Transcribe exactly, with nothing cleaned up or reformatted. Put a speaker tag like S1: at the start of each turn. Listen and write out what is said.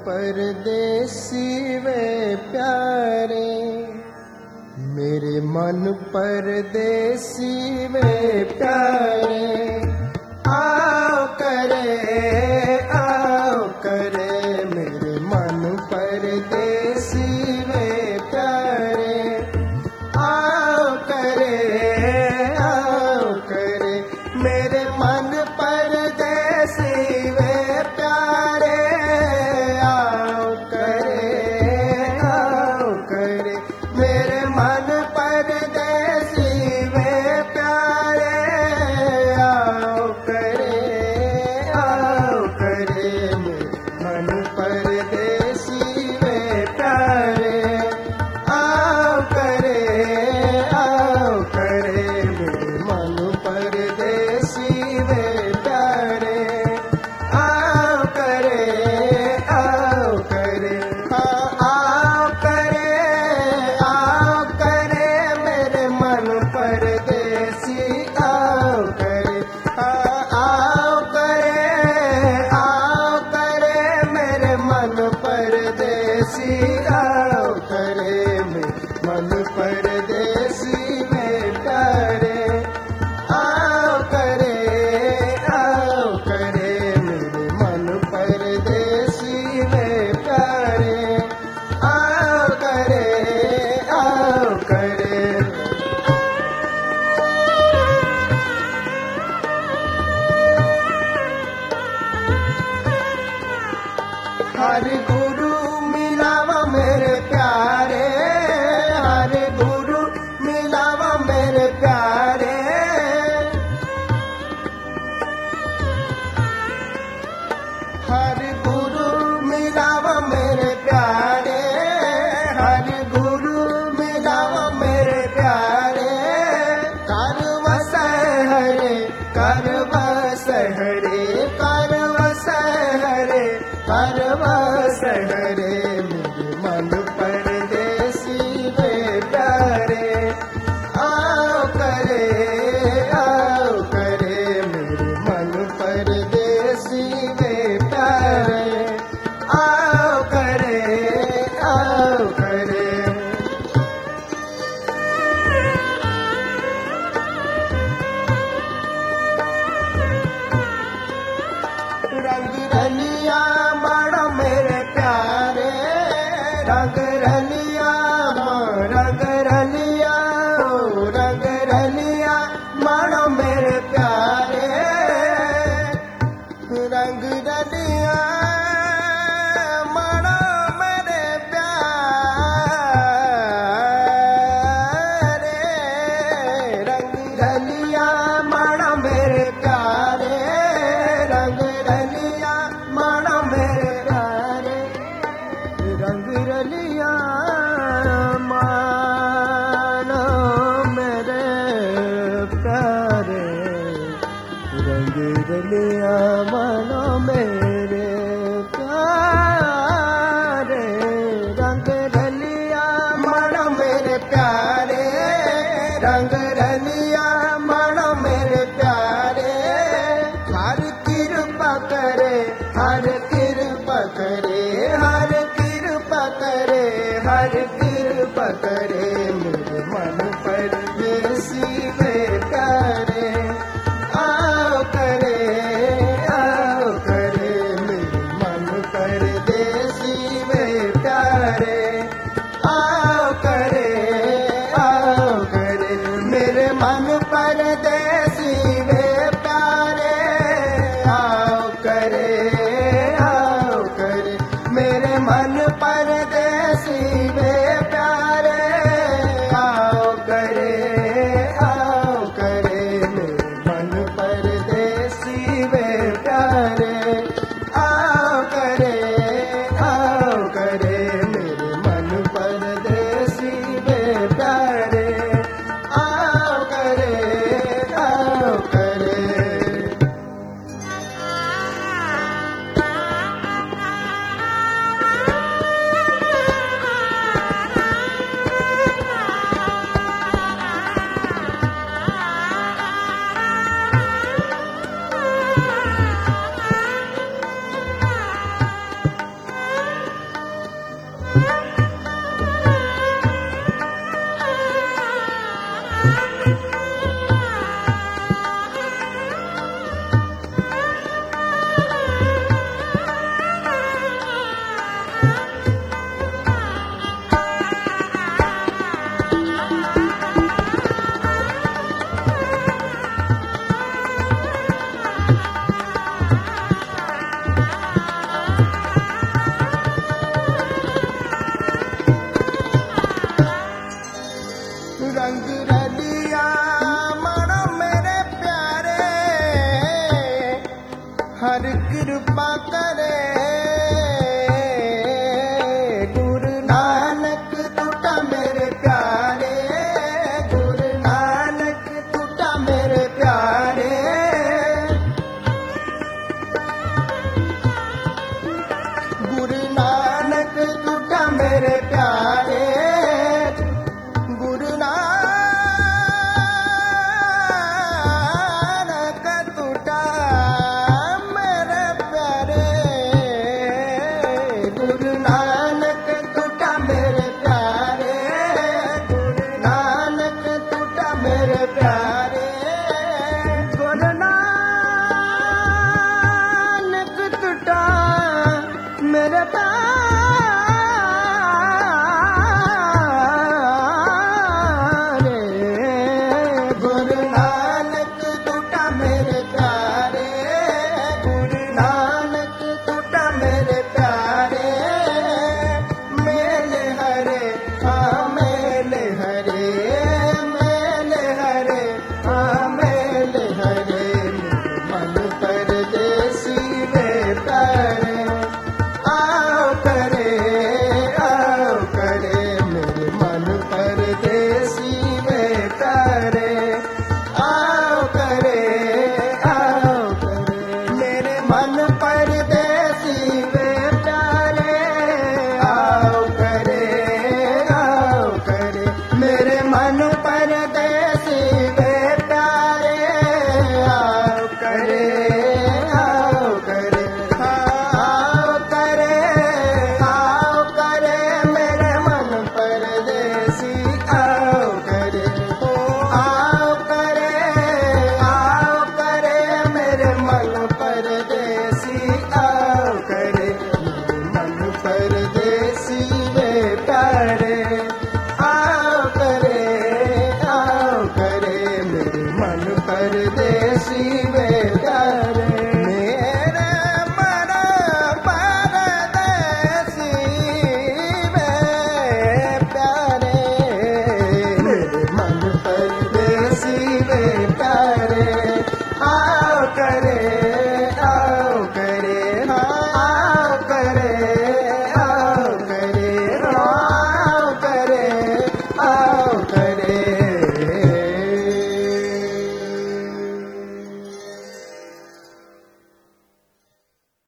S1: परदेसी वे प्यारे, मेरे मन परदेसी वे प्यारे। आओ करे आओ करे मेरे मन परदेसी वे प्यारे। आओ करे आओ करे मेरे मन परदेसी वे प्यारे। आओ करे आओ करे मेरे मन परदेसी वे प्यारे। आओ करे आओ करे मेरे मन परदेसी वे प्यारे। आओ करे आओ करे मेरे मन परदेसी वे प्यारे। आओ करे आओ करे आओ करे आओ करे मेरे मन परदेसी। आओ करे आओ करे आओ करे मेरे मन परदेसी। आओ करे मेरे मन परदेसी में प्यारे। आओ करे आओ करे मेरे मन परदेसी में प्यारे। आओ करे आओ करे हर गुरु मिलावा मेरे प्यारे। हर गुरु मिलावा मेरे प्यारे। हर गुरु मिलावा मेरे प्यारे। हर गुरु मिलावा मेरे प्यारे। कर वस हरे कर वस हरे कर वस हरे कर वस हरे मेरे मन परदेसी वे प्यारे। आओ करे आओ करे मेरे मन परदेसी वे प्यारे। आओ करे आओ करे रंग रलिया मानो मेरे प्यारे। रंग रलिया रंग रलिया रंग रलिया मानो मेरे प्यारे। रंग रलिया मानो मेरे प्यारे। रंग रलिया मानो मेरे प्यारे। रंग रलिया मानो मेरे प्यारे। रंग रलिया मानो मेरे प्यारे। रंग रलिया मानो मेरे प्यारे। रंग रलिया मानो मेरे प्यारे। रंग रलिया मानो मेरे प्यारे। हर कृपा करे हर कृपा करे हर कृपा करे हर कृपा करे मेरे मन परदेसी वे प्यारे। आओ करे आओ करे मेरे मन परदेसी वे प्यारे। आओ करे आओ करे मेरे मन परदेसी वे प्यारे। आओ करे आओ करे मेरे मन परदेसी वे प्यारे। रंग रलिया मन मेरे प्यारे, हर कृपा करे गुरु नानक टूटा मेरे प्यारे, गुरु नानक टूटा मेरे प्यारे। गुरु नानक टूटा मेरे प्यारे, गुरु नानक टूटा मेरे प्यारे, गुरु नानक टूटा मेरे प्यारे, गुरु नानक टूटा मेरे प्यारे, गुरु नानक टूटा मेरे प्यारे, गुरु नानक टूटा मेरे प्यारे, गुरु नानक टूटा मेरे प्यारे। मेले हरे हाँ मेले हरे, मेले हरे हाँ मेले हरे, मन परदेसी वे प्यारे। आओ करे आओ करे मेरे मन परदेसी वे प्यारे, आओ करे आओ करे मेरे मन परदेसी वे प्यारे, आओ करे आओ करे मेरे मन परदेसी वे प्यारे, आओ करे आओ करे आओ करे आओ करे मेरे मन परदेसी